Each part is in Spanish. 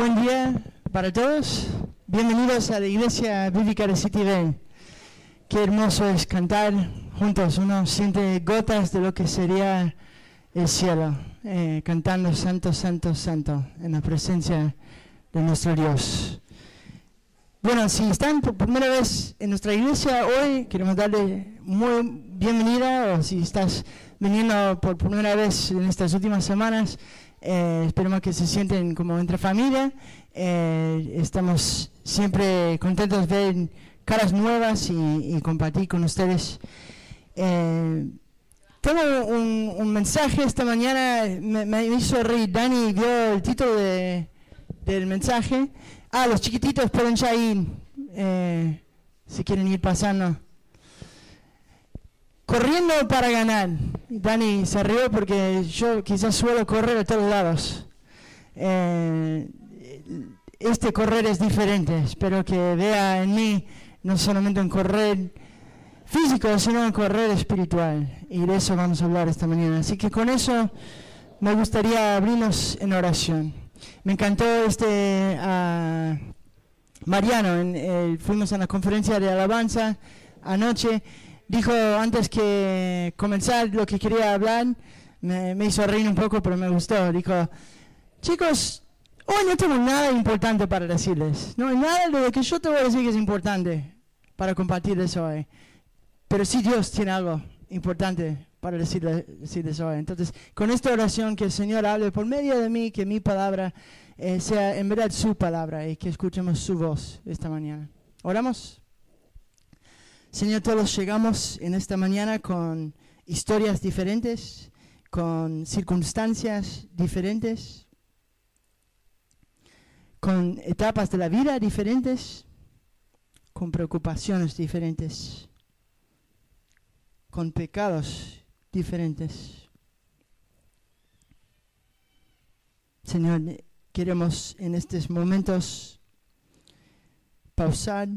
Buen día para todos. Bienvenidos a la Iglesia Bíblica de City Bend. Qué hermoso es cantar juntos. Uno siente gotas de lo que sería el cielo, cantando Santo, Santo, Santo, en la presencia de nuestro Dios. Bueno, si están por primera vez en nuestra iglesia hoy, queremos darle muy bienvenida, o si estás viniendo por primera vez en estas últimas semanas, esperemos que se sienten como entre familia. Estamos siempre contentos de ver caras nuevas y compartir con ustedes. Tengo un mensaje esta mañana, me hizo reír. Dani dio el título del mensaje. Los chiquititos pueden ya ir, si quieren ir pasando. Corriendo para ganar. Dani se rió porque yo quizás suelo correr a todos lados. Este correr es diferente. Espero que vea en mí no solamente un correr físico, sino un correr espiritual. Y de eso vamos a hablar esta mañana. Así que con eso me gustaría abrirnos en oración. Me encantó Mariano, fuimos a la conferencia de alabanza anoche. Dijo antes que comenzar lo que quería hablar, me hizo reír un poco, pero me gustó. Dijo, chicos, hoy no tengo nada importante para decirles. No hay nada de lo que yo te voy a decir que es importante para compartirles hoy. Pero sí Dios tiene algo importante para decirles hoy. Entonces, con esta oración, que el Señor hable por medio de mí, que mi palabra sea en verdad su palabra y que escuchemos su voz esta mañana. ¿Oramos? Señor, todos llegamos en esta mañana con historias diferentes, con circunstancias diferentes, con etapas de la vida diferentes, con preocupaciones diferentes, con pecados diferentes. Señor, queremos en estos momentos pausar,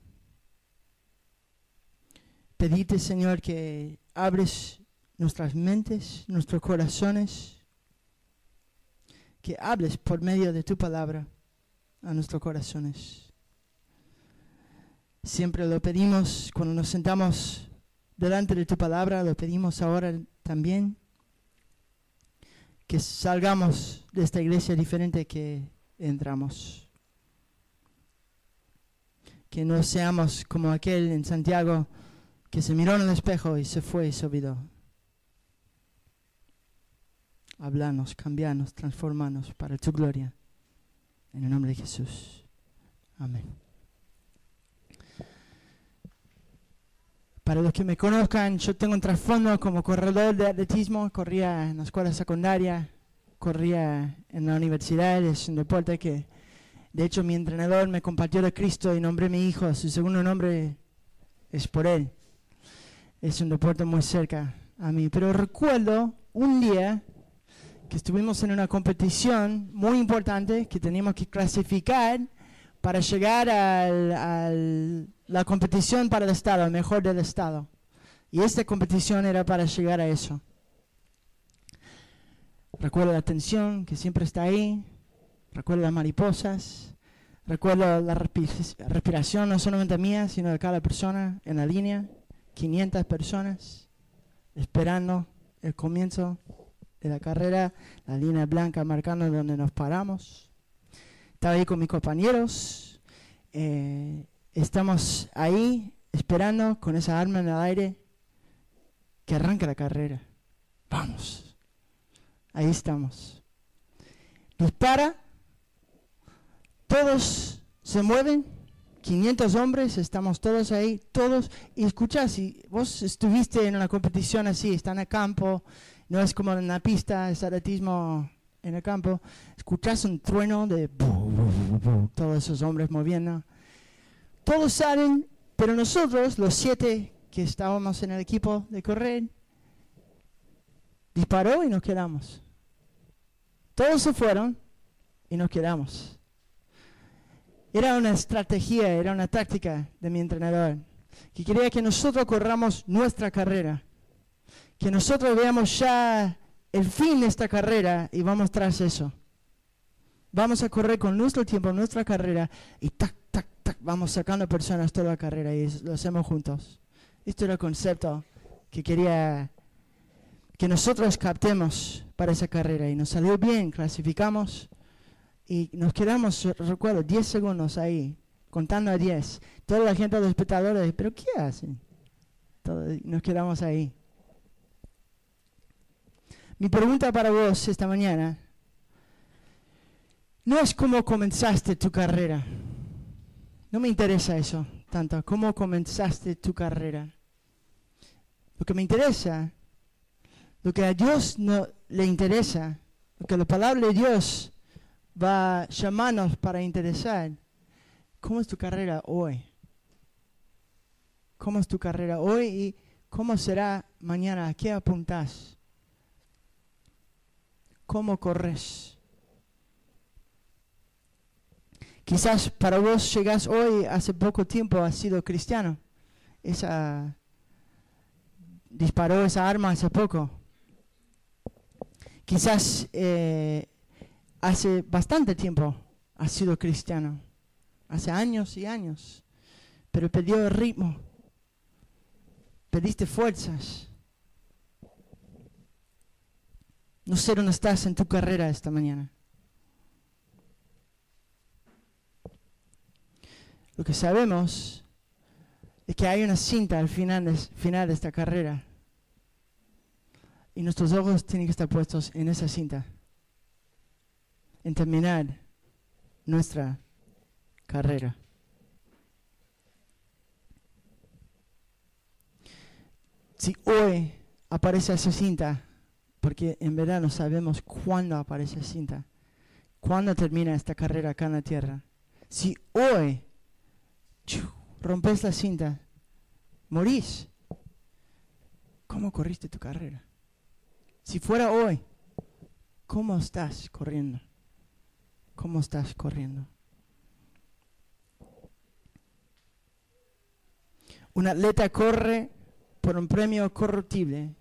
pedirte, Señor, que abres nuestras mentes, nuestros corazones, que hables por medio de tu palabra a nuestros corazones. Siempre lo pedimos cuando nos sentamos delante de tu palabra, lo pedimos ahora también, que salgamos de esta iglesia diferente que entramos. Que no seamos como aquel en Santiago que se miró en el espejo y se fue y se olvidó. Háblanos, cambianos, transformanos para tu gloria. En el nombre de Jesús. Amén. Para los que me conozcan, yo tengo un trasfondo como corredor de atletismo. Corría en la escuela secundaria, corría en la universidad. Es un deporte que, de hecho, mi entrenador me compartió de Cristo y nombré a mi hijo. Su segundo nombre es por él. Es un deporte muy cerca a mí. Pero recuerdo un día que estuvimos en una competición muy importante que teníamos que clasificar para llegar a la competición para el estado, el mejor del estado. Y esta competición era para llegar a eso. Recuerdo la tensión que siempre está ahí. Recuerdo las mariposas. Recuerdo la respiración, no solamente mía, sino de cada persona en la línea. 500 personas esperando el comienzo de la carrera, la línea blanca marcando donde nos paramos. Estaba ahí con mis compañeros, estamos ahí esperando con esa arma en el aire que arranque la carrera. Vamos, ahí estamos. Dispara, todos se mueven, 500 hombres, estamos todos ahí, todos. Y escuchá, si vos estuviste en una competición así, está en el campo, no es como en la pista, es atletismo en el campo, escuchás un trueno de todos esos hombres moviendo. Todos salen, pero nosotros, los 7 que estábamos en el equipo de correr, disparó y nos quedamos. Todos se fueron y nos quedamos. Era una estrategia, era una táctica de mi entrenador, que quería que nosotros corramos nuestra carrera, que nosotros veamos ya el fin de esta carrera y vamos tras eso. Vamos a correr con nuestro tiempo, nuestra carrera, y tac, tac, tac, vamos sacando personas toda la carrera y lo hacemos juntos. Este era el concepto que quería que nosotros captemos para esa carrera. Y nos salió bien, clasificamos y nos quedamos, recuerdo, 10 segundos ahí, contando a 10. Toda la gente, los espectadores, ¿pero qué hacen? Nos quedamos ahí. Mi pregunta para vos esta mañana no es cómo comenzaste tu carrera. No me interesa eso tanto, cómo comenzaste tu carrera. Lo que me interesa, lo que a Dios no le interesa, lo que la palabra de Dios va a llamarnos para interesar, ¿cómo es tu carrera hoy? ¿Cómo es tu carrera hoy y cómo será mañana? ¿A qué apuntás? ¿Cómo corres? Quizás para vos llegás hoy, hace poco tiempo has sido cristiano. Disparó esa arma hace poco. Quizás hace bastante tiempo has sido cristiano. Hace años y años. Pero perdió el ritmo. Perdiste fuerzas. No sé dónde estás en tu carrera esta mañana. Lo que sabemos es que hay una cinta al final de esta carrera. Y nuestros ojos tienen que estar puestos en esa cinta. En terminar nuestra carrera. Si hoy aparece esa cinta, porque en verdad no sabemos cuándo aparece esa cinta, cuándo termina esta carrera acá en la tierra. Si hoy rompes la cinta, morís. ¿Cómo corriste tu carrera? Si fuera hoy, ¿cómo estás corriendo? ¿Cómo estás corriendo? Un atleta corre por un premio corruptible.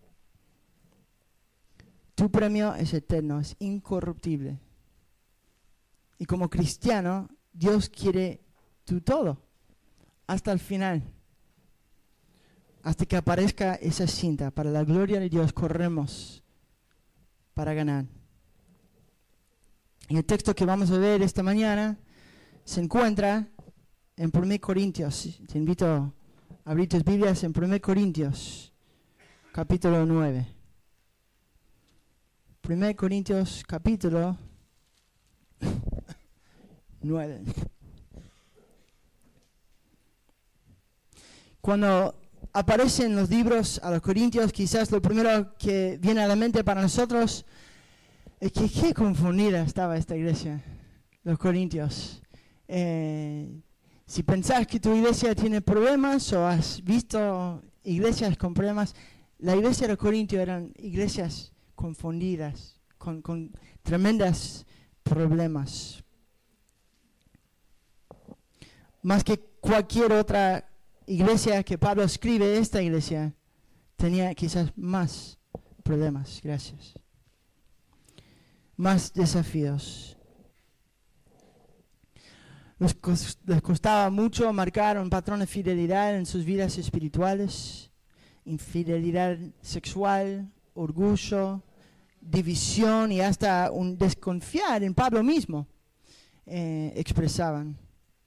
Tu premio es eterno, es incorruptible. Y como cristiano, Dios quiere tu todo, hasta el final. Hasta que aparezca esa cinta. Para la gloria de Dios corremos para ganar. Y el texto que vamos a ver esta mañana se encuentra en 1 Corintios. Te invito a abrir tus Biblias en 1 Corintios, capítulo 9. 1 Corintios, capítulo 9. Cuando aparecen los libros a los Corintios, quizás lo primero que viene a la mente para nosotros es que qué confundida estaba esta iglesia, los Corintios. Si pensás que tu iglesia tiene problemas o has visto iglesias con problemas, la iglesia de los Corintios eran iglesias confundidas, con tremendos problemas. Más que cualquier otra iglesia que Pablo escribe, esta iglesia tenía quizás más problemas, gracias. Más desafíos. Les costaba mucho marcar un patrón de fidelidad en sus vidas espirituales, infidelidad sexual, orgullo, división y hasta un desconfiar en Pablo mismo expresaban.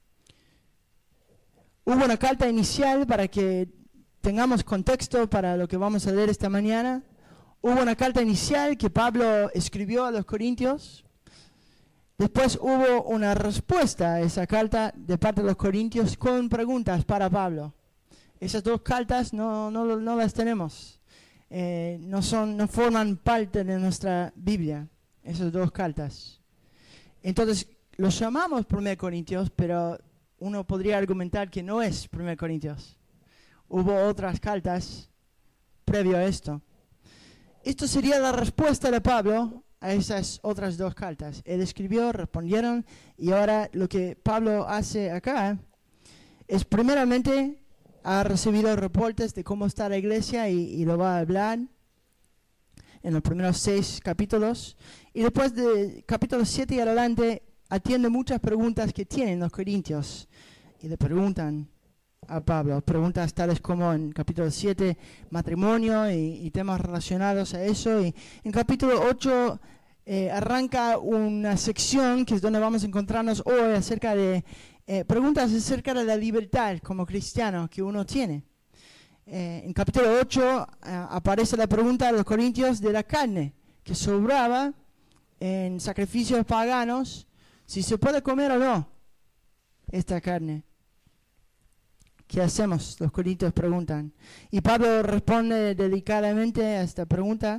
Hubo una carta inicial para que tengamos contexto para lo que vamos a leer esta mañana. Hubo una carta inicial que Pablo escribió a los Corintios. Después hubo una respuesta a esa carta de parte de los Corintios con preguntas para Pablo. Esas dos cartas no las tenemos. No forman parte de nuestra Biblia, esas dos cartas. Entonces, los llamamos 1 Corintios, pero uno podría argumentar que no es 1 Corintios. Hubo otras cartas previo a esto. Esto sería la respuesta de Pablo a esas otras dos cartas. Él escribió, respondieron, y ahora lo que Pablo hace acá es primeramente ha recibido reportes de cómo está la iglesia y lo va a hablar en los primeros 6 capítulos. Y después de capítulo 7 y adelante, atiende muchas preguntas que tienen los corintios. Y le preguntan a Pablo, preguntas tales como en capítulo 7, matrimonio y temas relacionados a eso. Y en capítulo 8 arranca una sección que es donde vamos a encontrarnos hoy acerca de preguntas acerca de la libertad como cristiano que uno tiene. En capítulo 8 aparece la pregunta de los corintios de la carne que sobraba en sacrificios paganos, si se puede comer o no esta carne. ¿Qué hacemos? Los corintios preguntan. Y Pablo responde delicadamente a esta pregunta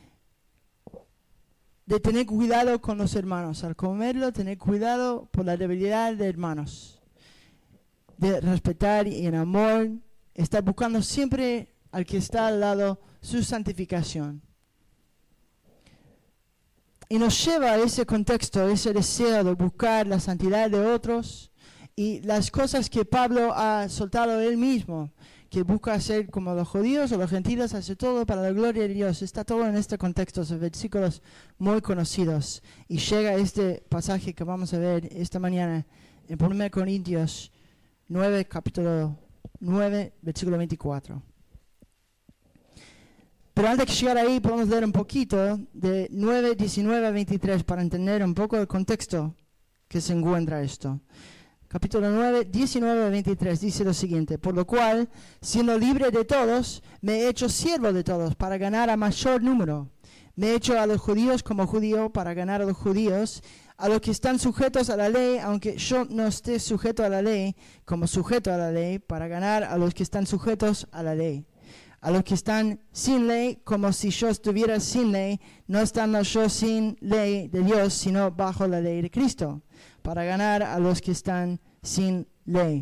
de tener cuidado con los hermanos. Al comerlo, tener cuidado por la debilidad de hermanos. De respetar y en amor, estar buscando siempre al que está al lado su santificación. Y nos lleva a ese contexto, ese deseo de buscar la santidad de otros y las cosas que Pablo ha soltado él mismo, que busca hacer como los judíos o los gentiles, hace todo para la gloria de Dios. Está todo en este contexto, son versículos muy conocidos. Y llega este pasaje que vamos a ver esta mañana en 1 Corintios 9, capítulo 9, versículo 24. Pero antes de llegar ahí, podemos leer un poquito de 9, 19 a 23 para entender un poco el contexto que se encuentra esto. Capítulo 9, 19 a 23 dice lo siguiente: por lo cual, siendo libre de todos, me he hecho siervo de todos para ganar a mayor número. Me he hecho a los judíos como judío para ganar a los judíos, a los que están sujetos a la ley, aunque yo no esté sujeto a la ley, como sujeto a la ley, para ganar a los que están sujetos a la ley. A los que están sin ley, como si yo estuviera sin ley, no estando yo sin ley de Dios, sino bajo la ley de Cristo, para ganar a los que están sin ley.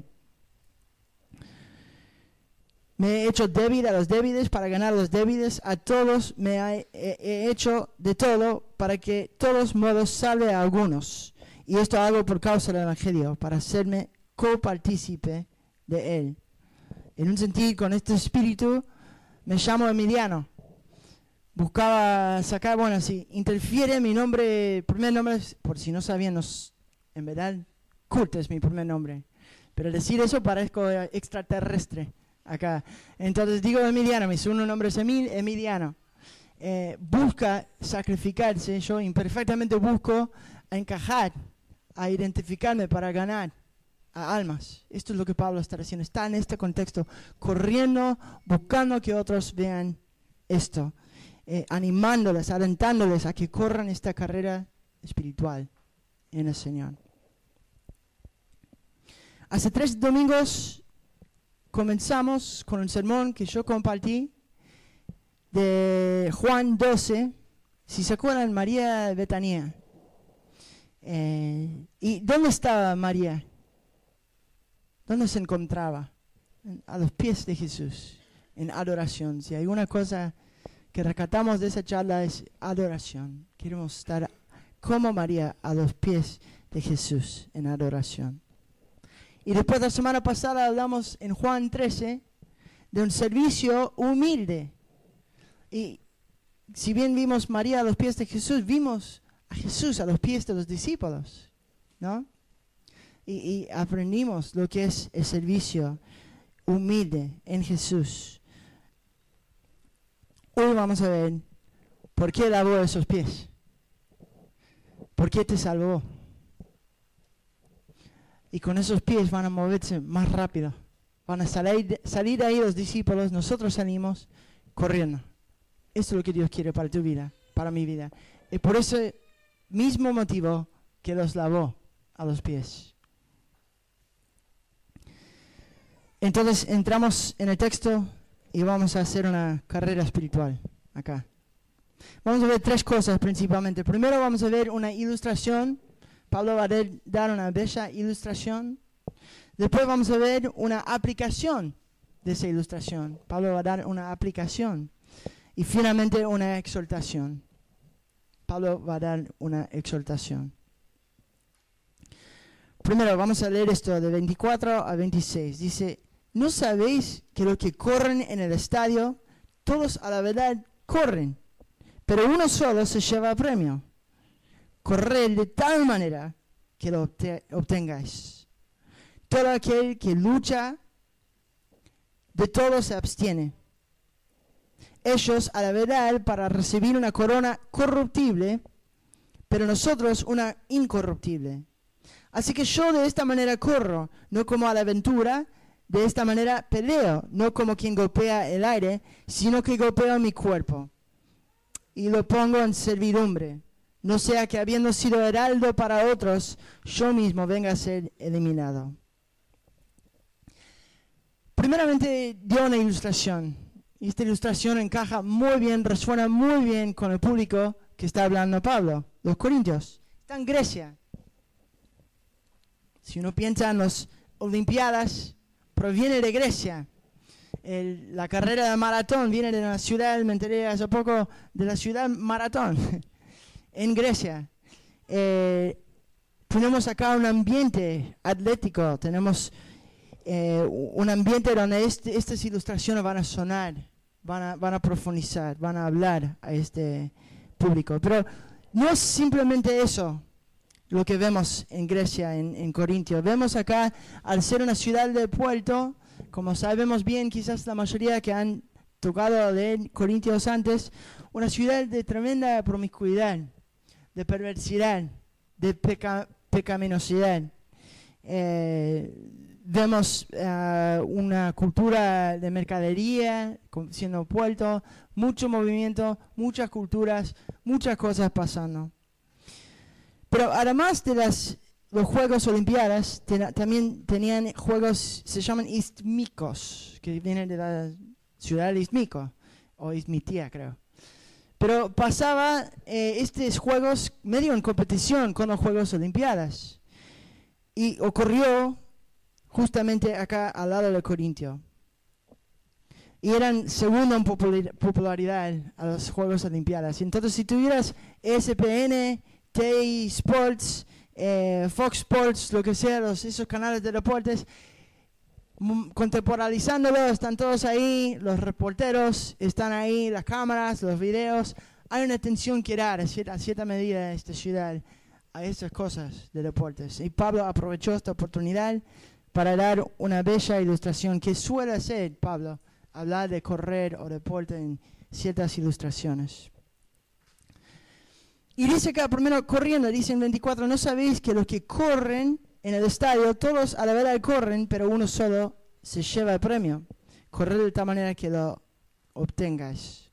Me he hecho débil a los débiles para ganar a los débiles, a todos me he hecho de todo para que todos modos salve a algunos. Y esto hago por causa del Evangelio, para hacerme copartícipe de él. En un sentido, con este espíritu, me llamo Emiliano. Buscaba sacar, bueno, si interfiere mi nombre, primer nombre, por si no sabían, en verdad, Kurt es mi primer nombre. Pero decir eso parezco extraterrestre acá. Entonces digo Emiliano, mi segundo nombre es Emiliano. Busca sacrificarse, yo imperfectamente busco a encajar, a identificarme para ganar a almas. Esto es lo que Pablo está haciendo, está en este contexto, corriendo, buscando que otros vean esto, animándoles, alentándoles a que corran esta carrera espiritual en el Señor. Hace 3 domingos comenzamos con un sermón que yo compartí de Juan 12, si se acuerdan, María de Betania. ¿Y dónde estaba María? ¿Dónde se encontraba? A los pies de Jesús, en adoración. Si hay una cosa que rescatamos de esa charla es adoración. Queremos estar como María a los pies de Jesús en adoración. Y después la semana pasada hablamos en Juan 13 de un servicio humilde. Y si bien vimos María a los pies de Jesús, vimos a Jesús a los pies de los discípulos, ¿no? Y aprendimos lo que es el servicio humilde en Jesús. Hoy vamos a ver por qué lavó esos pies. ¿Por qué te salvó? Y con esos pies van a moverse más rápido. Van a salir ahí los discípulos, nosotros salimos corriendo. Esto es lo que Dios quiere para tu vida, para mi vida. Y por ese mismo motivo que los lavó a los pies. Entonces entramos en el texto y vamos a hacer una carrera espiritual acá. Vamos a ver 3 cosas principalmente. Primero vamos a ver una ilustración. Pablo va a dar una bella ilustración. Después vamos a ver una aplicación de esa ilustración. Pablo va a dar una aplicación. Y finalmente una exhortación. Pablo va a dar una exhortación. Primero vamos a leer esto de 24 a 26. Dice: ¿no sabéis que los que corren en el estadio, todos a la verdad corren, pero uno solo se lleva premio? corred de tal manera que lo obtengáis. Todo aquel que lucha, de todo se abstiene. Ellos a la verdad para recibir una corona corruptible, pero nosotros una incorruptible. Así que yo de esta manera corro, no como a la aventura, de esta manera peleo, no como quien golpea el aire, sino que golpeo mi cuerpo y lo pongo en servidumbre, no sea que habiendo sido heraldo para otros, yo mismo venga a ser eliminado. Primeramente dio una ilustración, y esta ilustración encaja muy bien, resuena muy bien con el público que está hablando Pablo, los corintios. Está en Grecia. Si uno piensa en las Olimpiadas, proviene de Grecia. La carrera de maratón viene de una ciudad, me enteré hace poco, de la ciudad Maratón, en Grecia. Tenemos acá un ambiente atlético, tenemos un ambiente donde estas ilustraciones van a sonar, van a profundizar, van a hablar a este público. Pero no es simplemente eso lo que vemos en Grecia, en Corintio. Vemos acá, al ser una ciudad de puerto, como sabemos bien, quizás la mayoría que han tocado de Corintios antes, una ciudad de tremenda promiscuidad, de perversidad, de pecaminosidad. Vemos una cultura de mercadería siendo puerto, mucho movimiento, muchas culturas, muchas cosas pasando. Pero además de los Juegos Olimpiadas, también tenían juegos, se llaman istmicos, que vienen de la ciudad de Istmico, o Istmitía creo. Pero pasaba estos juegos medio en competición con los Juegos Olimpiadas. Y ocurrió justamente acá al lado de Corintio. Y eran segundo en popularidad a los Juegos Olimpiadas. Y entonces si tuvieras ESPN, TI Sports, Fox Sports, lo que sea, esos canales de deportes, contemporalizándolo, están todos ahí, los reporteros están ahí, las cámaras, los videos. Hay una atención que dar a cierta medida en esta ciudad a estas cosas de deportes. Y Pablo aprovechó esta oportunidad para dar una bella ilustración que suele hacer Pablo, hablar de correr o deporte en ciertas ilustraciones. Y dice acá, primero corriendo, dice en 24, ¿no sabéis que los que corren en el estadio, todos a la verdad corren, pero uno solo se lleva el premio? Correr de tal manera que lo obtengáis.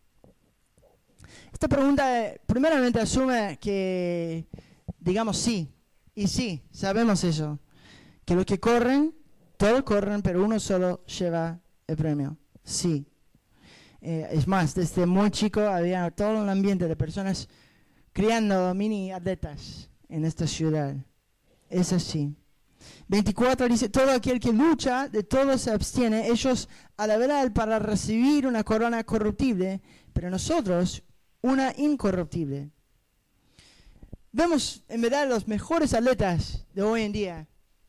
Esta pregunta primeramente asume que, digamos sí, y sí, sabemos eso, que los que corren, todos corren, pero uno solo lleva el premio. Sí. Es más, desde muy chico había todo un ambiente de personas criando mini atletas en esta ciudad. Es así. 24 dice, todo aquel que lucha, de todo se abstiene, ellos a la verdad para recibir una corona corruptible, pero nosotros una incorruptible. Vemos en verdad los mejores atletas de hoy en día.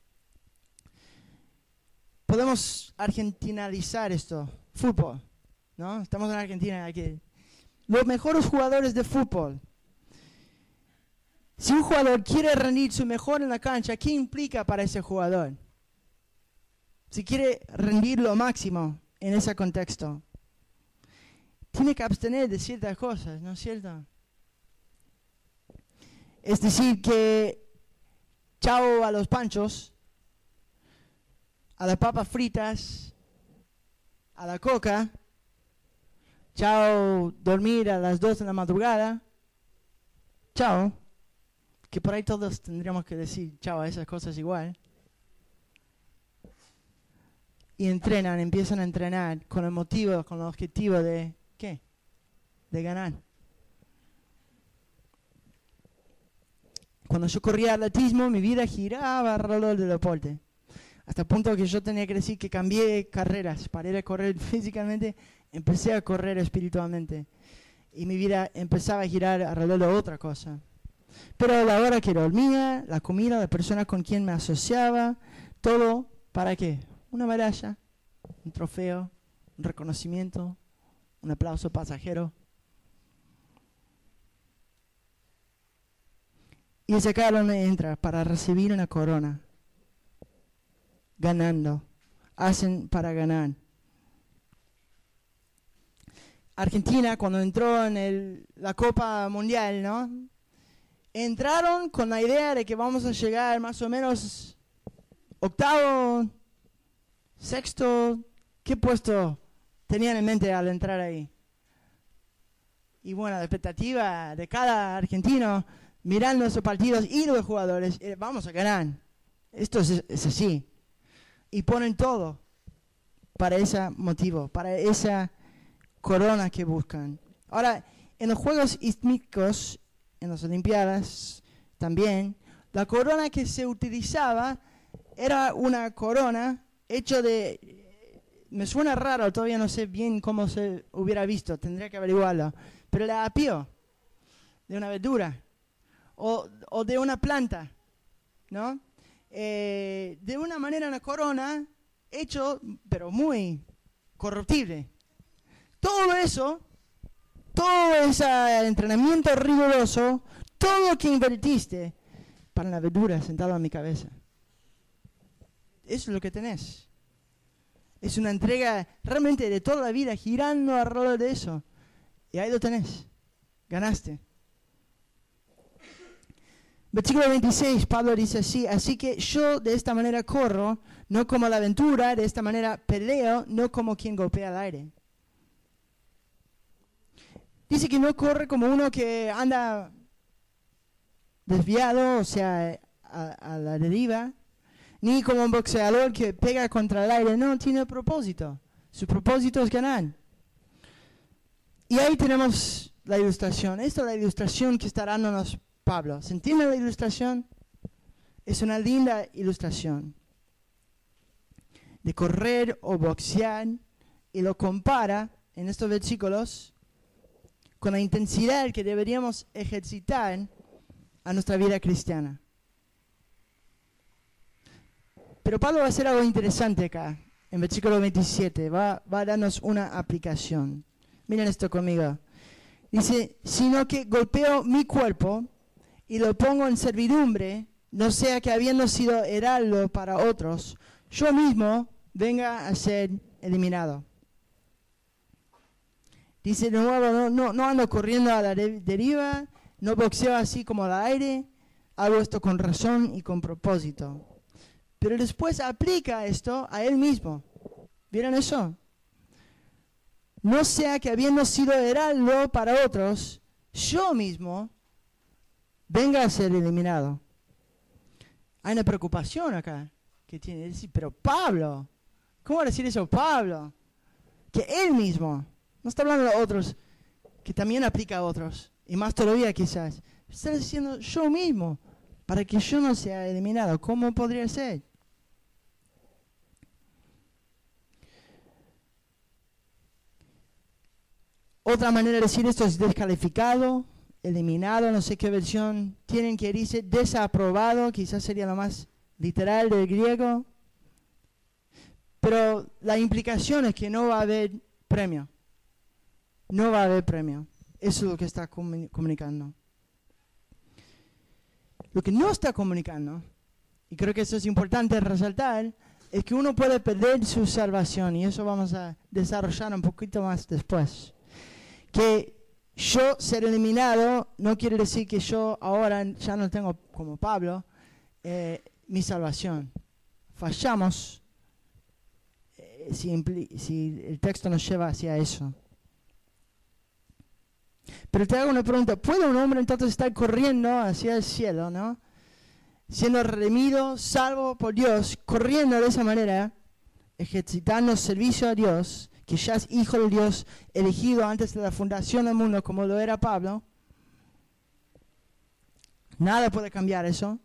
Podemos argentinalizar esto, fútbol, ¿no? Estamos en Argentina aquí. Los mejores jugadores de fútbol. Si un jugador quiere rendir su mejor en la cancha, ¿qué implica para ese jugador? Si quiere rendir lo máximo en ese contexto, tiene que abstener de ciertas cosas, ¿no es cierto? Es decir, que chao a los panchos, a las papas fritas, a la coca, chao dormir a las 2 de la madrugada, chao. Que por ahí todos tendríamos que decir chao a esas cosas igual. Y empiezan a entrenar con el motivo, con el objetivo de, ¿qué? De ganar. Cuando yo corría atletismo, mi vida giraba alrededor del deporte. Hasta el punto que yo tenía que decir que cambié carreras. Paré de correr físicamente, empecé a correr espiritualmente. Y mi vida empezaba a girar alrededor de otra cosa. Pero la hora que dormía, la comida, la persona con quien me asociaba, todo, ¿para qué? Una medalla, un trofeo, un reconocimiento, un aplauso pasajero. Y es acá donde entra para recibir una corona. Ganando. Hacen para ganar. Argentina, cuando entró en la Copa Mundial, ¿no? Entraron con la idea de que vamos a llegar más o menos octavo, sexto. ¿Qué puesto tenían en mente al entrar ahí? Y bueno, la expectativa de cada argentino, mirando esos partidos y los jugadores, vamos a ganar. Esto es así. Y ponen todo para ese motivo, para esa corona que buscan. Ahora, en los Juegos Isthmicos, en las Olimpiadas también, la corona que se utilizaba era una corona hecha de... Me suena raro, todavía no sé bien cómo se hubiera visto, tendría que averiguarlo. Pero de apio, de una verdura, o de una planta, ¿no? De una manera una corona hecho, pero muy corruptible. Todo eso, todo ese entrenamiento riguroso, todo lo que invertiste para la verdura sentado en mi cabeza. Eso es lo que tenés. Es una entrega realmente de toda la vida girando alrededor de eso. Y ahí lo tenés. Ganaste. Versículo 26, Pablo dice así: así que yo de esta manera corro, no como la aventura, de esta manera peleo, no como quien golpea el aire. Dice que no corre como uno que anda desviado, o sea, a la deriva, ni como un boxeador que pega contra el aire. No, tiene propósito. Su propósito es ganar. Y ahí tenemos la ilustración. Esta es la ilustración que está dándonos Pablo. ¿Se entiende la ilustración? Es una linda ilustración de correr o boxear, y lo compara en estos versículos con la intensidad que deberíamos ejercitar a nuestra vida cristiana. Pero Pablo va a hacer algo interesante acá, en versículo 27, va a darnos una aplicación. Miren esto conmigo. Dice, sino que golpeo mi cuerpo y lo pongo en servidumbre, no sea que habiendo sido heraldo para otros, yo mismo venga a ser eliminado. Dice de nuevo, no ando corriendo a la deriva, no boxeo así como al aire, hago esto con razón y con propósito. Pero después aplica esto a él mismo. ¿Vieron eso? No sea que habiendo sido heraldo para otros, yo mismo venga a ser eliminado. Hay una preocupación acá que tiene. Decir, pero Pablo, ¿cómo va a decir eso Pablo? Que él mismo, no está hablando de otros, que también aplica a otros, y más todavía quizás. Está diciendo yo mismo, para que yo no sea eliminado. ¿Cómo podría ser? Otra manera de decir esto es descalificado, eliminado, no sé qué versión tienen que dice desaprobado, quizás sería lo más literal del griego. Pero la implicación es que no va a haber premio. No va a haber premio. Eso es lo que está comunicando. Lo que no está comunicando, y creo que eso es importante resaltar, es que uno puede perder su salvación, y eso vamos a desarrollar un poquito más después. Que yo ser eliminado no quiere decir que yo ahora ya no tengo, como Pablo, mi salvación. Fallamos si el texto nos lleva hacia eso. Pero te hago una pregunta: ¿puede un hombre entonces estar corriendo hacia el cielo, ¿no? Siendo redimido, salvo por Dios, corriendo de esa manera, ejercitando servicio a Dios, que ya es hijo de Dios, elegido antes de la fundación del mundo, como lo era Pablo? Nada puede cambiar eso.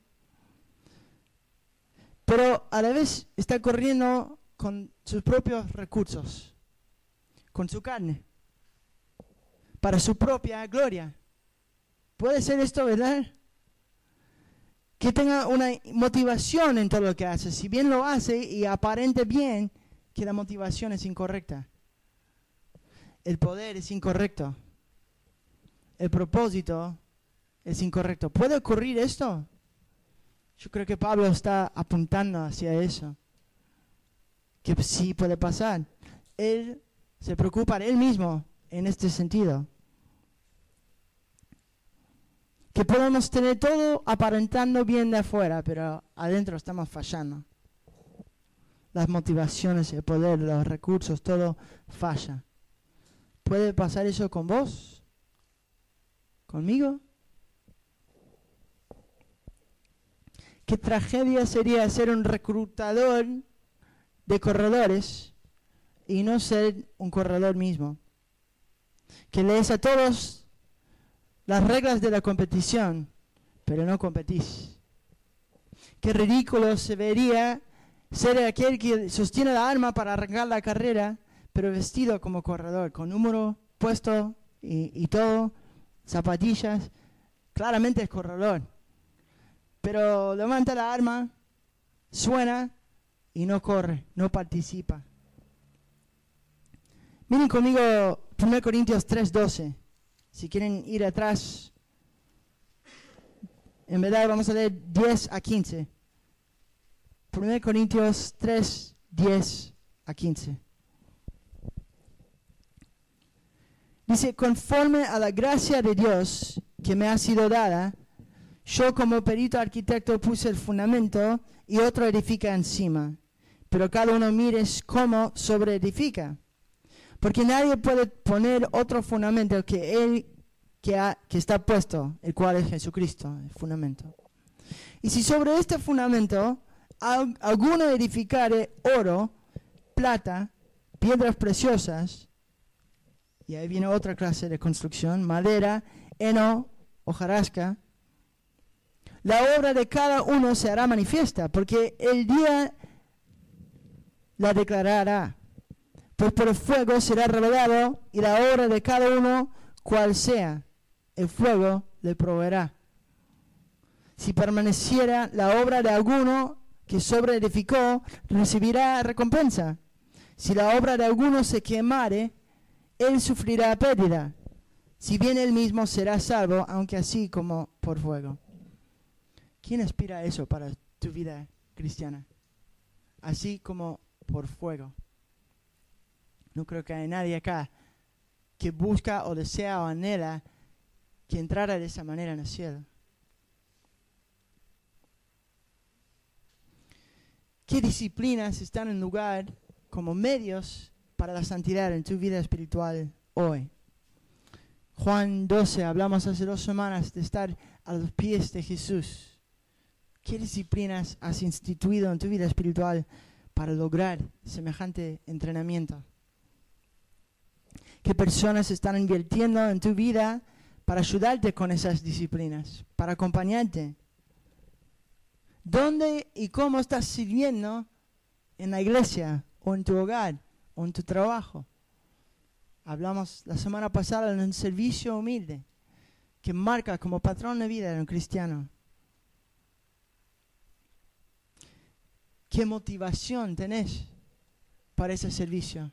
Pero a la vez está corriendo con sus propios recursos, con su carne, para su propia gloria. ¿Puede ser esto verdad? Que tenga una motivación en todo lo que hace. Si bien lo hace y aparente bien, que la motivación es incorrecta. El poder es incorrecto. El propósito es incorrecto. ¿Puede ocurrir esto? Yo creo que Pablo está apuntando hacia eso. Que sí puede pasar. Él se preocupa de él mismo en este sentido. Que podemos tener todo aparentando bien de afuera, pero adentro estamos fallando. Las motivaciones, el poder, los recursos, todo falla. ¿Puede pasar eso con vos? ¿Conmigo? ¿Qué tragedia sería ser un reclutador de corredores y no ser un corredor mismo? Que lees a todos las reglas de la competición, pero no competís. Qué ridículo se vería ser aquel que sostiene la arma para arrancar la carrera, pero vestido como corredor, con número puesto y todo, zapatillas. Claramente es corredor. Pero levanta la arma, suena y no corre, no participa. Miren conmigo 1 Corintios 3:12. Si quieren ir atrás, en verdad vamos a leer 10 a 15. 1 Corintios 3, 10 a 15. Dice, conforme a la gracia de Dios que me ha sido dada, yo como perito arquitecto puse el fundamento y otro edifica encima. Pero cada uno mire cómo sobreedifica. Porque nadie puede poner otro fundamento que él que está puesto, el cual es Jesucristo, el fundamento. Y si sobre este fundamento alguno edificare oro, plata, piedras preciosas, y ahí viene otra clase de construcción, madera, heno, hojarasca, la obra de cada uno se hará manifiesta, porque el día la declarará. Pues por el fuego será revelado, y la obra de cada uno, cual sea, el fuego le proveerá. Si permaneciera la obra de alguno que sobreedificó, recibirá recompensa. Si la obra de alguno se quemare, él sufrirá pérdida. Si bien él mismo será salvo, aunque así como por fuego. ¿Quién aspira a eso para tu vida cristiana? Así como por fuego. No creo que haya nadie acá que busca o desea o anhela que entrara de esa manera en el cielo. ¿Qué disciplinas están en lugar como medios para la santidad en tu vida espiritual hoy? Juan 12, hablamos hace 2 semanas de estar a los pies de Jesús. ¿Qué disciplinas has instituido en tu vida espiritual para lograr semejante entrenamiento? ¿Qué personas están invirtiendo en tu vida para ayudarte con esas disciplinas, para acompañarte? ¿Dónde y cómo estás sirviendo en la iglesia o en tu hogar o en tu trabajo? Hablamos la semana pasada de un servicio humilde que marca como patrón de vida de un cristiano. ¿Qué motivación tenés para ese servicio?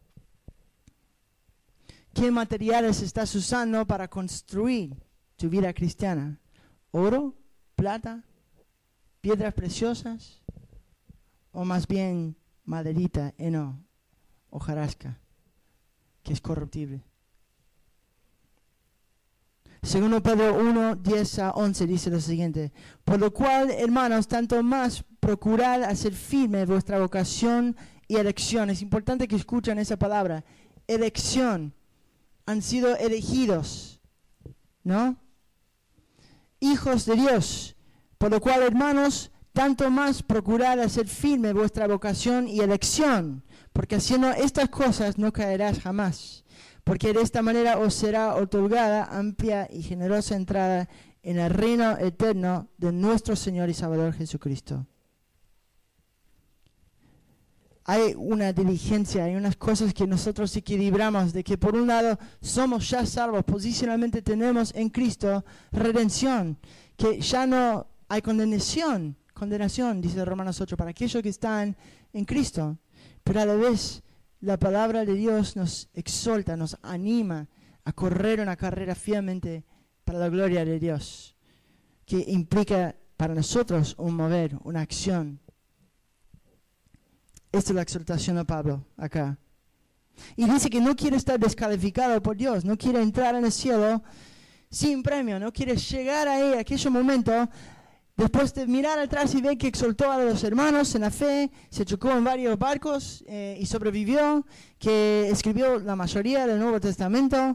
¿Qué materiales estás usando para construir tu vida cristiana? ¿Oro? ¿Plata? ¿Piedras preciosas? ¿O más bien maderita, heno, hojarasca, que es corruptible? Segundo Pedro 1, 10 a 11 dice lo siguiente: por lo cual, hermanos, tanto más procurad hacer firme vuestra vocación y elección. Es importante que escuchen esa palabra, elección. Han sido elegidos, ¿no? Hijos de Dios. Por lo cual, hermanos, tanto más procurad hacer firme vuestra vocación y elección, porque haciendo estas cosas no caerás jamás. Porque de esta manera os será otorgada amplia y generosa entrada en el reino eterno de nuestro Señor y Salvador Jesucristo. Hay una diligencia, hay unas cosas que nosotros equilibramos, de que por un lado somos ya salvos, posicionalmente tenemos en Cristo redención, que ya no hay condenación, dice Romanos 8, para aquellos que están en Cristo, pero a la vez la palabra de Dios nos exhorta, nos anima a correr una carrera fielmente para la gloria de Dios, que implica para nosotros un mover, una acción. Esta es la exhortación de Pablo acá. Y dice que no quiere estar descalificado por Dios, no quiere entrar en el cielo sin premio, no quiere llegar ahí, a aquel momento, después de mirar atrás y ver que exhortó a los hermanos en la fe, se chocó en varios barcos y sobrevivió, que escribió la mayoría del Nuevo Testamento,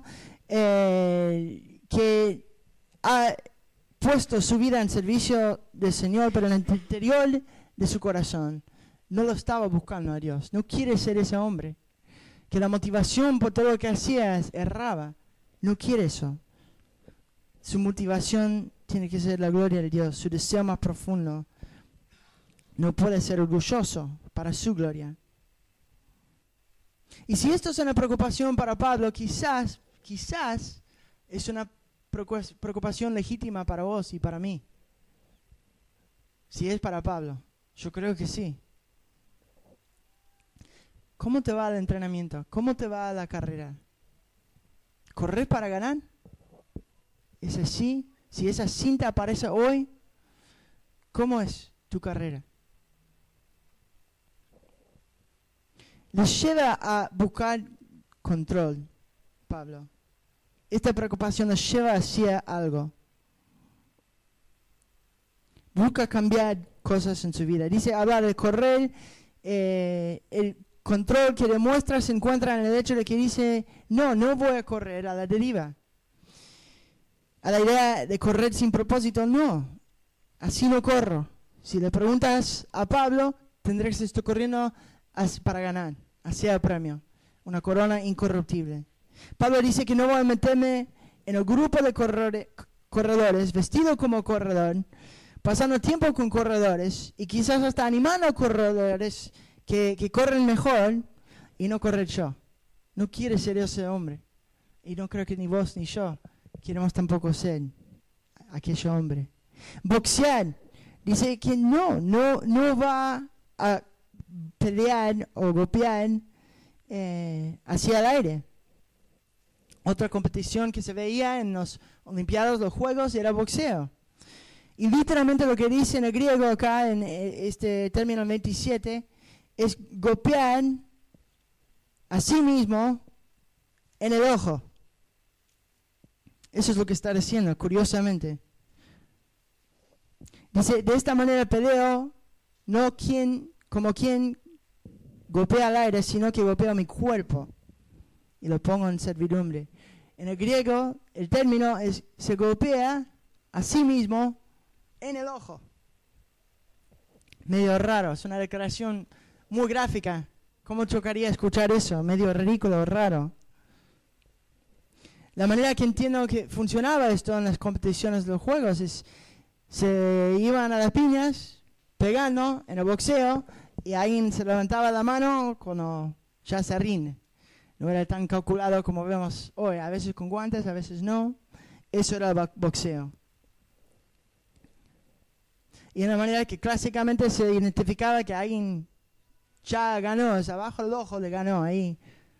que ha puesto su vida en servicio del Señor, pero en el interior de su corazón no lo estaba buscando a Dios. No quiere ser ese hombre, que la motivación por todo lo que hacía erraba. No quiere eso. Su motivación tiene que ser la gloria de Dios, su deseo más profundo. No puede ser orgulloso para su gloria. Y si esto es una preocupación para Pablo, quizás es una preocupación legítima para vos y para mí. Si es para Pablo, yo creo que sí. ¿Cómo te va el entrenamiento? ¿Cómo te va la carrera? ¿Correr para ganar? ¿Es así? Si esa cinta aparece hoy, ¿cómo es tu carrera? Nos lleva a buscar control, Pablo. Esta preocupación nos lleva hacia algo. Busca cambiar cosas en su vida. Dice, hablar de correr, el control que demuestra se encuentra en el hecho de que dice, no voy a correr a la deriva. A la idea de correr sin propósito, no. Así no corro. Si le preguntas a Pablo, tendré que estar corriendo para ganar, hacia el premio, una corona incorruptible. Pablo dice que no voy a meterme en el grupo de corredores, vestido como corredor, pasando tiempo con corredores y quizás hasta animando a corredores que corren mejor y no correr yo. No quiere ser ese hombre. Y no creo que ni vos ni yo queremos tampoco ser aquel hombre. Boxear. Dice que no va a pelear o golpear hacia el aire. Otra competición que se veía en los Olimpiadas, los Juegos, era boxeo. Y literalmente lo que dice en el griego acá, en este término 27, es golpear a sí mismo en el ojo. Eso es lo que está diciendo, curiosamente. Dice, de esta manera peleo, no como quien golpea al aire, sino que golpea mi cuerpo y lo pongo en servidumbre. En el griego, el término es, se golpea a sí mismo en el ojo. Medio raro, es una declaración muy gráfica. ¿Cómo chocaría escuchar eso? Medio ridículo, raro. La manera que entiendo que funcionaba esto en las competiciones de los juegos es, se iban a las piñas, pegando en el boxeo, y alguien se levantaba la mano cuando ya se rinde. No era tan calculado como vemos hoy, a veces con guantes, a veces no. Eso era el boxeo. Y de una manera que clásicamente se identificaba que alguien ya ganó, es abajo del ojo le ganó, ahí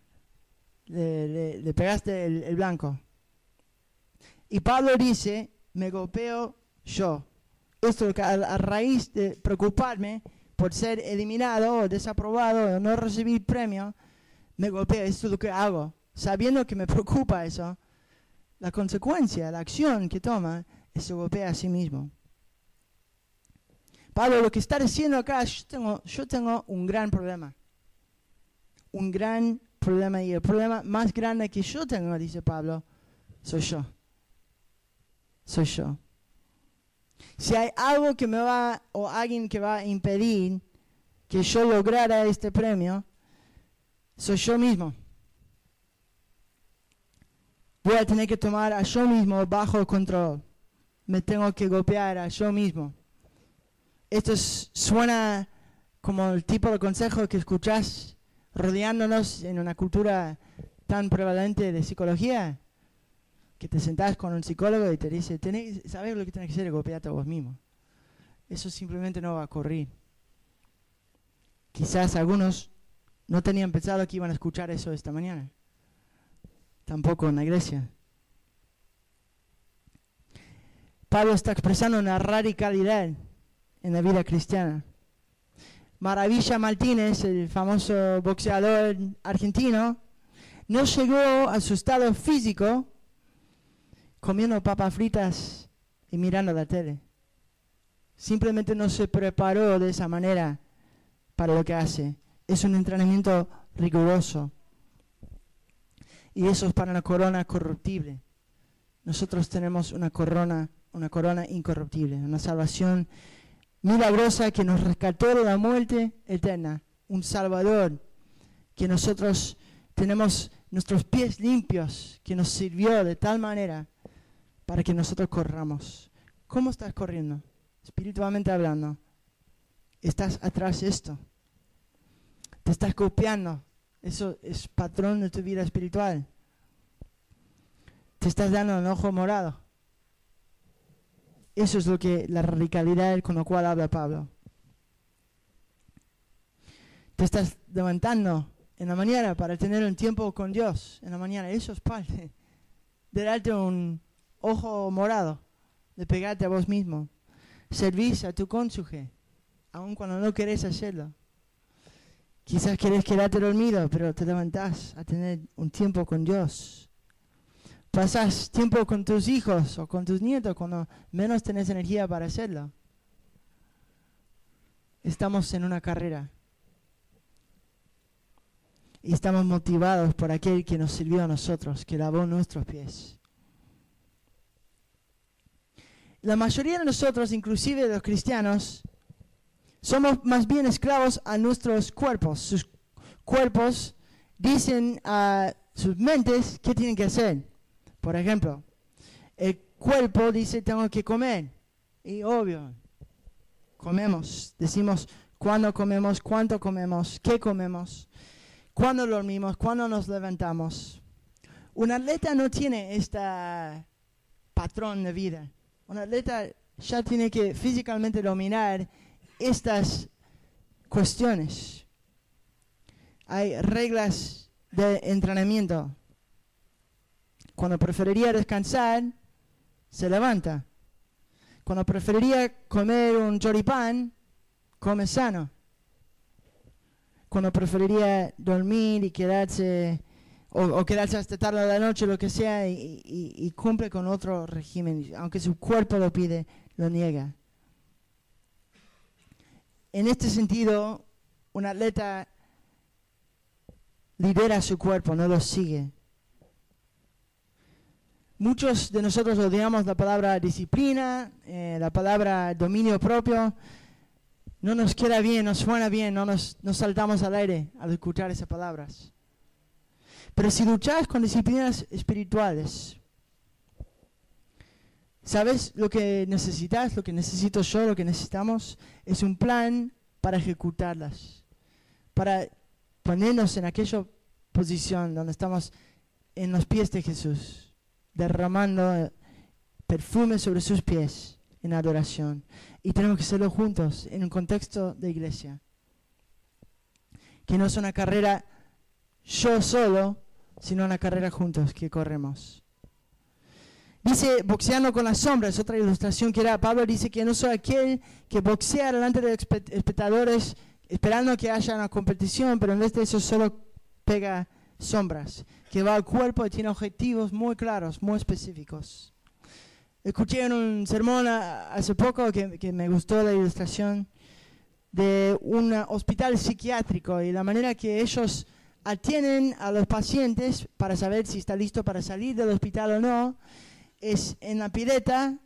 le pegaste el blanco. Y Pablo dice, me golpeo yo. Esto a raíz de preocuparme por ser eliminado o desaprobado o no recibir premio, me golpeo. Esto es lo que hago. Sabiendo que me preocupa eso, la consecuencia, la acción que toma, es se golpea a sí mismo. Pablo lo que está diciendo acá, yo tengo un gran problema. Un gran problema, y el problema más grande que yo tengo, dice Pablo, soy yo. Soy yo. Si hay algo que me va, o alguien que va a impedir que yo lograra este premio, soy yo mismo. Voy a tener que tomar a yo mismo bajo control. Me tengo que golpear a yo mismo. Esto suena como el tipo de consejo que escuchás rodeándonos en una cultura tan prevalente de psicología, que te sentás con un psicólogo y te dice, ¿sabes lo que tienes que hacer? Golpearte a vos mismo. Eso simplemente no va a ocurrir. Quizás algunos no tenían pensado que iban a escuchar eso esta mañana. Tampoco en la iglesia. Pablo está expresando una radicalidad en la vida cristiana. Maravilla Martínez, el famoso boxeador argentino, no llegó a su estado físico comiendo papas fritas y mirando la tele. Simplemente no se preparó de esa manera para lo que hace. Es un entrenamiento riguroso. Y eso es para una corona corruptible. Nosotros tenemos una corona incorruptible, una salvación milagrosa que nos rescató de la muerte eterna, un Salvador, que nosotros tenemos nuestros pies limpios, que nos sirvió de tal manera para que nosotros corramos. ¿Cómo estás corriendo? Espiritualmente hablando. ¿Estás atrás de esto? ¿Te estás copiando? Eso es patrón de tu vida espiritual. ¿Te estás dando un ojo morado? Eso es la radicalidad con la cual habla Pablo. Te estás levantando en la mañana para tener un tiempo con Dios. En la mañana, eso es parte de darte un ojo morado, de pegarte a vos mismo. Servís a tu cónyuge, aun cuando no querés hacerlo. Quizás querés quedarte dormido, pero te levantás a tener un tiempo con Dios. Pasás tiempo con tus hijos o con tus nietos cuando menos tenés energía para hacerlo. Estamos en una carrera. Y estamos motivados por aquel que nos sirvió a nosotros, que lavó nuestros pies. La mayoría de nosotros, inclusive de los cristianos, somos más bien esclavos a nuestros cuerpos. Sus cuerpos dicen a sus mentes qué tienen que hacer. Por ejemplo, el cuerpo dice tengo que comer. Y obvio, comemos. Decimos cuándo comemos, cuánto comemos, qué comemos, cuándo dormimos, cuándo nos levantamos. Un atleta no tiene este patrón de vida. Un atleta ya tiene que físicamente dominar estas cuestiones. Hay reglas de entrenamiento. Cuando preferiría descansar, se levanta. Cuando preferiría comer un choripán, come sano. Cuando preferiría dormir y quedarse, o quedarse hasta tarde de la noche, lo que sea, y cumple con otro régimen. Aunque su cuerpo lo pide, lo niega. En este sentido, un atleta lidera su cuerpo, no lo sigue. Muchos de nosotros odiamos la palabra disciplina, la palabra dominio propio. No nos queda bien, nos suena bien, nos saltamos al aire al escuchar esas palabras. Pero si luchas con disciplinas espirituales, ¿sabes lo que necesitas? Lo que necesito yo, lo que necesitamos es un plan para ejecutarlas, para ponernos en aquella posición donde estamos en los pies de Jesús, derramando perfume sobre sus pies en adoración. Y tenemos que hacerlo juntos, en un contexto de iglesia. Que no es una carrera yo solo, sino una carrera juntos que corremos. Dice, boxeando con las sombras, otra ilustración que da Pablo, dice que no soy aquel que boxea delante de espectadores esperando que haya una competición, pero en vez de eso solo pega sombras, que va al cuerpo y tiene objetivos muy claros, muy específicos. Escuché en un sermón hace poco que me gustó la ilustración de un hospital psiquiátrico y la manera que ellos atienden a los pacientes para saber si está listo para salir del hospital o no, es en la pileta,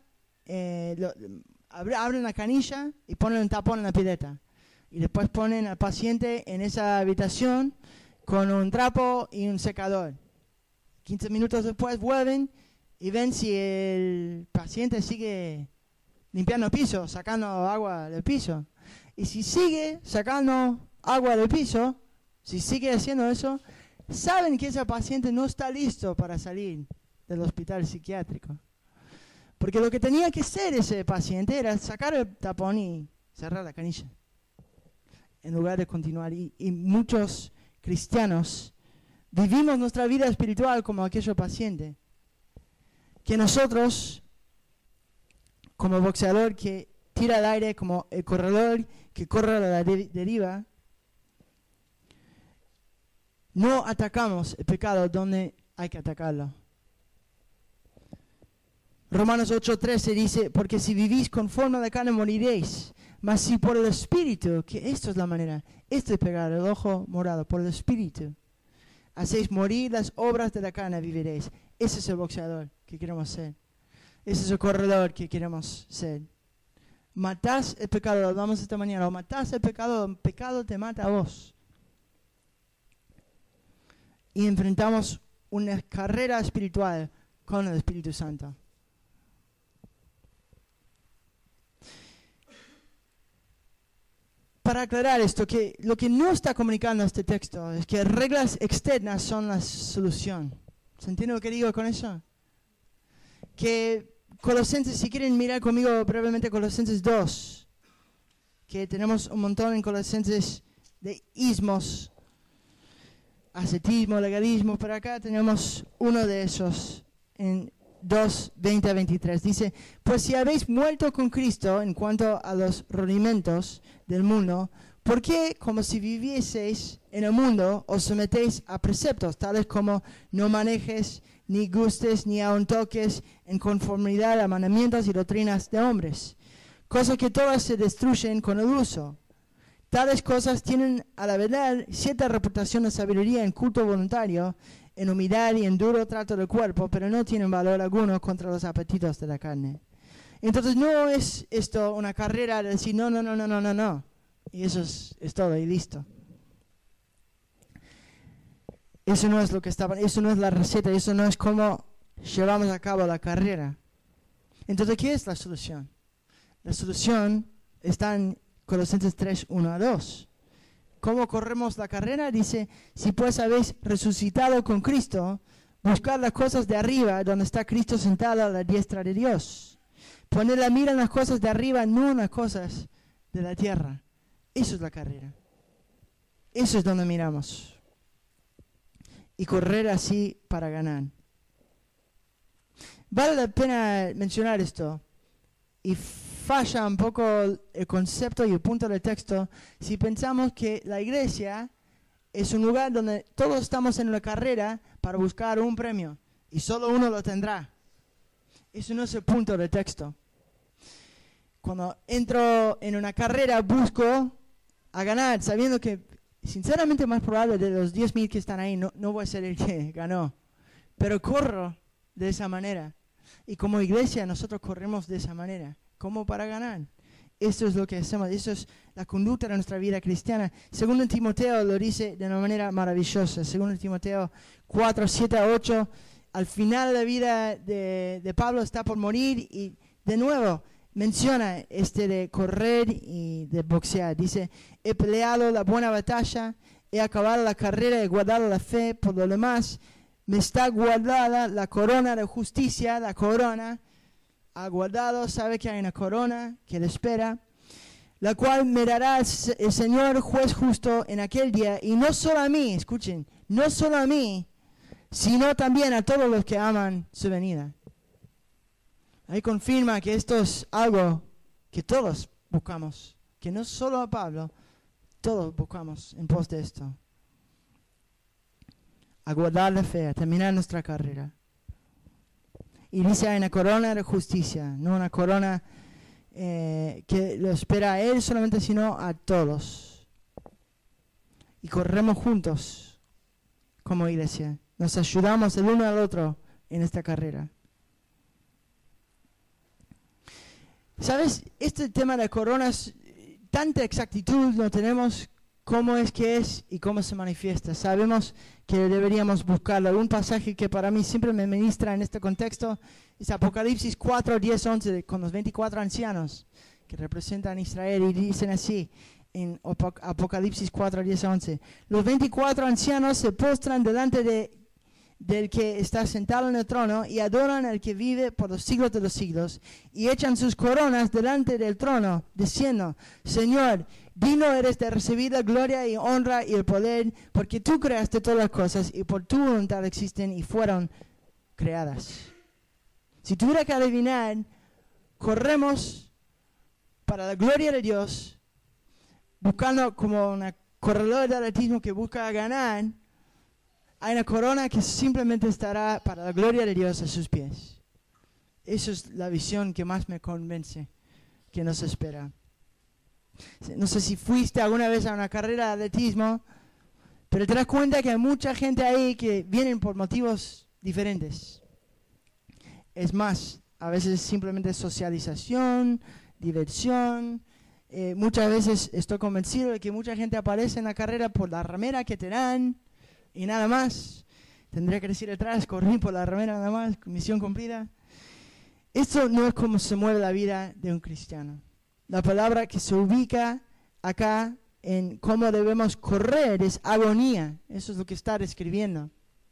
abren la canilla y ponen un tapón en la pileta. Y después ponen al paciente en esa habitación con un trapo y un secador. 15 minutos después vuelven y ven si el paciente sigue limpiando el piso, sacando agua del piso. Y si sigue sacando agua del piso, si sigue haciendo eso, saben que ese paciente no está listo para salir del hospital psiquiátrico. Porque lo que tenía que hacer ese paciente era sacar el tapón y cerrar la canilla, en lugar de continuar. Y muchos cristianos vivimos nuestra vida espiritual como aquellos pacientes, que nosotros como boxeador que tira al aire, como el corredor que corre a la deriva. No atacamos el pecado donde hay que atacarlo. Romanos 8:13 dice, porque si vivís conforme a la carne moriréis, mas si por el Espíritu, que esto es la manera, esto es pegar el ojo morado, por el Espíritu, hacéis morir las obras de la carne, viviréis. Ese es el boxeador que queremos ser. Ese es el corredor que queremos ser. Matás el pecado, lo hablamos esta mañana, o matás el pecado te mata a vos. Y enfrentamos una carrera espiritual con el Espíritu Santo. Para aclarar esto, que lo que no está comunicando este texto es que reglas externas son la solución. ¿Se entiende lo que digo con eso? Que Colosenses, si quieren mirar conmigo brevemente Colosenses 2, que tenemos un montón en Colosenses de ismos, ascetismo, legalismo, pero acá tenemos uno de esos en 2:20-23. Dice, pues si habéis muerto con Cristo en cuanto a los rudimentos del mundo, ¿por qué, como si vivieseis en el mundo, os sometéis a preceptos tales como no manejes, ni gustes, ni aun toques, en conformidad a mandamientos y doctrinas de hombres? Cosas que todas se destruyen con el uso. Tales cosas tienen a la verdad cierta reputación de sabiduría en culto voluntario, en humildad y en duro trato del cuerpo, pero no tienen valor alguno contra los apetitos de la carne. Entonces no es esto una carrera de decir no. Y eso es todo y listo. Eso no es lo que estaba, eso no es la receta, eso no es cómo llevamos a cabo la carrera. Entonces, ¿qué es la solución? La solución está en Colosenses 3:1-2. ¿Cómo corremos la carrera? Dice, si pues habéis resucitado con Cristo, buscad las cosas de arriba, donde está Cristo sentado a la diestra de Dios. Poned la mira en las cosas de arriba, no en las cosas de la tierra. Eso es la carrera. Eso es donde miramos. Y correr así para ganar. Vale la pena mencionar esto. Y falla un poco el concepto y el punto del texto si pensamos que la iglesia es un lugar donde todos estamos en una carrera para buscar un premio y solo uno lo tendrá. Eso no es el punto del texto. Cuando entro en una carrera busco a ganar, sabiendo que sinceramente más probable de los 10,000 que están ahí no voy a ser el que ganó, pero corro de esa manera. Y como iglesia nosotros corremos de esa manera, como para ganar. Esto es lo que hacemos, eso es la conducta de nuestra vida cristiana. Segundo Timoteo lo dice de una manera maravillosa. Segundo Timoteo 4:7-8, al final de la vida de Pablo está por morir y de nuevo menciona de correr y de boxear. Dice, he peleado la buena batalla, he acabado la carrera, he guardado la fe, por lo demás me está guardada la corona de justicia, la corona. Ha guardado, sabe que hay una corona que le espera, la cual me dará el Señor juez justo en aquel día, y no solo a mí, escuchen, no solo a mí, sino también a todos los que aman su venida. Ahí confirma que esto es algo que todos buscamos, que no solo a Pablo, todos buscamos en pos de esto. A guardar la fe, a terminar nuestra carrera. Y dice, hay una corona de justicia, no una corona que lo espera a él solamente, sino a todos. Y corremos juntos como iglesia. Nos ayudamos el uno al otro en esta carrera. ¿Sabes? Este tema de coronas, tanta exactitud no tenemos cómo es que es y cómo se manifiesta. Sabemos que deberíamos buscarlo. Un pasaje que para mí siempre me ministra en este contexto es Apocalipsis 4:10-11, con los 24 ancianos que representan a Israel, y dicen así en Apocalipsis 4:10-11. Los 24 ancianos se postran delante del que está sentado en el trono y adoran al que vive por los siglos de los siglos, y echan sus coronas delante del trono, diciendo, Señor, digno eres de recibir la gloria y honra y el poder, porque tú creaste todas las cosas y por tu voluntad existen y fueron creadas. Si tuviera que adivinar corremos para la gloria de Dios, buscando como una corredor de atletismo que busca ganar. Hay una corona que simplemente estará para la gloria de Dios a sus pies. Esa es la visión que más me convence que nos espera. No sé si fuiste alguna vez a una carrera de atletismo, pero te das cuenta que hay mucha gente ahí que vienen por motivos diferentes. Es más, a veces simplemente socialización, diversión. Muchas veces estoy convencido de que mucha gente aparece en la carrera por la remera que te dan y nada más. Tendría que decir atrás, corrí por la remera nada más, misión cumplida. Esto no es como se mueve la vida de un cristiano. La palabra que se ubica acá en cómo debemos correr es agonía. Eso es lo que está describiendo.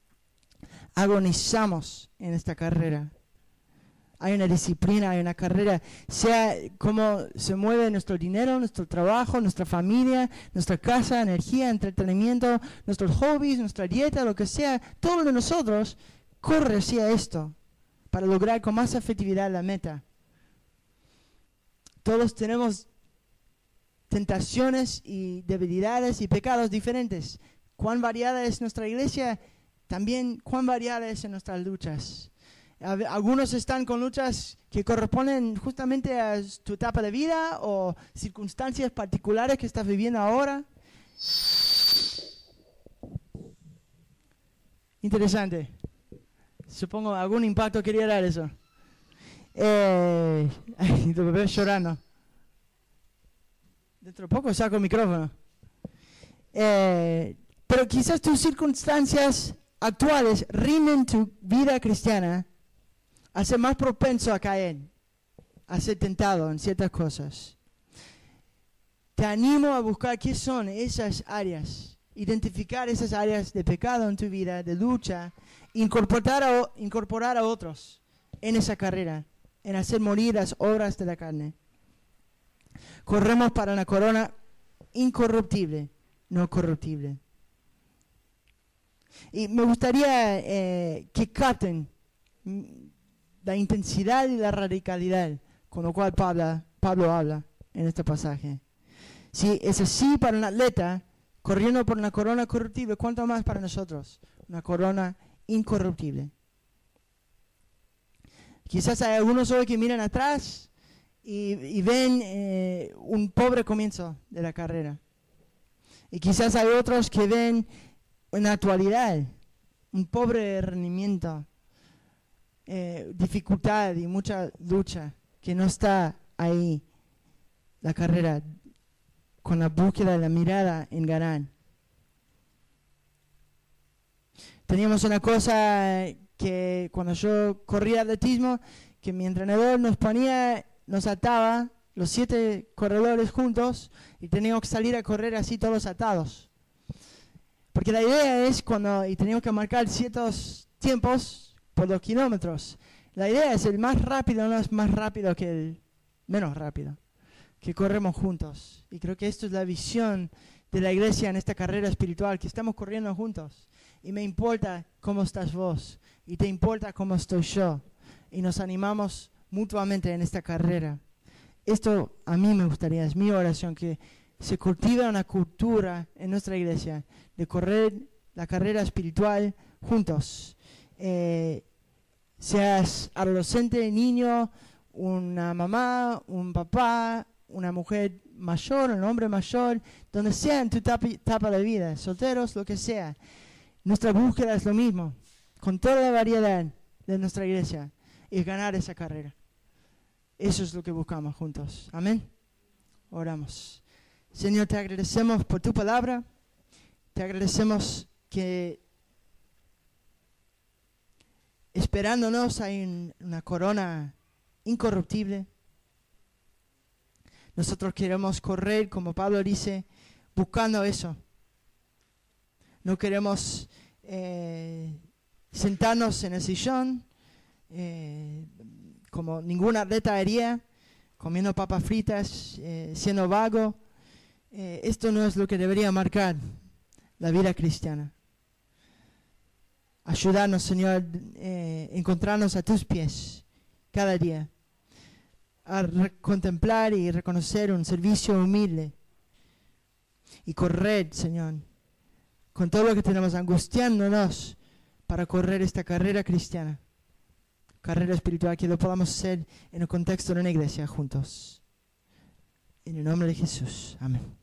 Agonizamos en esta carrera. Hay una disciplina, hay una carrera, sea cómo se mueve nuestro dinero, nuestro trabajo, nuestra familia, nuestra casa, energía, entretenimiento, nuestros hobbies, nuestra dieta, lo que sea, todo de nosotros corre hacia esto para lograr con más efectividad la meta. Todos tenemos tentaciones y debilidades y pecados diferentes. ¿Cuán variada es nuestra iglesia? También cuán variadas son nuestras luchas. Algunos están con luchas que corresponden justamente a tu etapa de vida o circunstancias particulares que estás viviendo ahora. Interesante. Supongo algún impacto quería dar eso. Lo veo llorando. Dentro de poco saco el micrófono. Pero quizás tus circunstancias actuales rinden tu vida cristiana a ser más propenso a caer, a ser tentado en ciertas cosas. Te animo a buscar qué son esas áreas, identificar esas áreas de pecado en tu vida, de lucha, incorporar a otros en esa carrera, en hacer morir las obras de la carne. Corremos para una corona incorruptible, no corruptible. Y me gustaría que capten la intensidad y la radicalidad con lo cual Pablo habla en este pasaje. Si es así para un atleta corriendo por una corona corruptible, ¿cuánto más para nosotros? Una corona incorruptible. Quizás hay algunos hoy que miran atrás y ven un pobre comienzo de la carrera. Y quizás hay otros que ven una actualidad, un pobre rendimiento, dificultad y mucha lucha, que no está ahí la carrera con la búsqueda de la mirada en ganar. Teníamos una cosa que cuando yo corría atletismo, que mi entrenador nos ataba los 7 corredores juntos y teníamos que salir a correr así todos atados. Porque la idea es y teníamos que marcar ciertos tiempos por los kilómetros. La idea es el más rápido no es más rápido que el menos rápido, que corremos juntos. Y creo que esto es la visión de la iglesia en esta carrera espiritual, que estamos corriendo juntos. Y me importa cómo estás vos, y te importa cómo estoy yo. Y nos animamos mutuamente en esta carrera. Esto a mí me gustaría, es mi oración, que se cultive una cultura en nuestra iglesia de correr la carrera espiritual juntos. Seas adolescente, niño, una mamá, un papá, una mujer mayor, un hombre mayor, donde sea en tu etapa de vida, solteros, lo que sea. Nuestra búsqueda es lo mismo, con toda la variedad de nuestra iglesia, y ganar esa carrera. Eso es lo que buscamos juntos. Amén. Oramos. Señor, te agradecemos por tu palabra. Te agradecemos que esperándonos hay una corona incorruptible. Nosotros queremos correr, como Pablo dice, buscando eso. No queremos sentarnos en el sillón, como ningún atleta haría, comiendo papas fritas, siendo vago. Esto no es lo que debería marcar la vida cristiana. Ayúdanos, Señor, encontrarnos a tus pies cada día. a contemplar y reconocer un servicio humilde y correr, Señor, con todo lo que tenemos, angustiándonos para correr esta carrera cristiana, carrera espiritual, que lo podamos hacer en el contexto de una iglesia juntos. En el nombre de Jesús. Amén.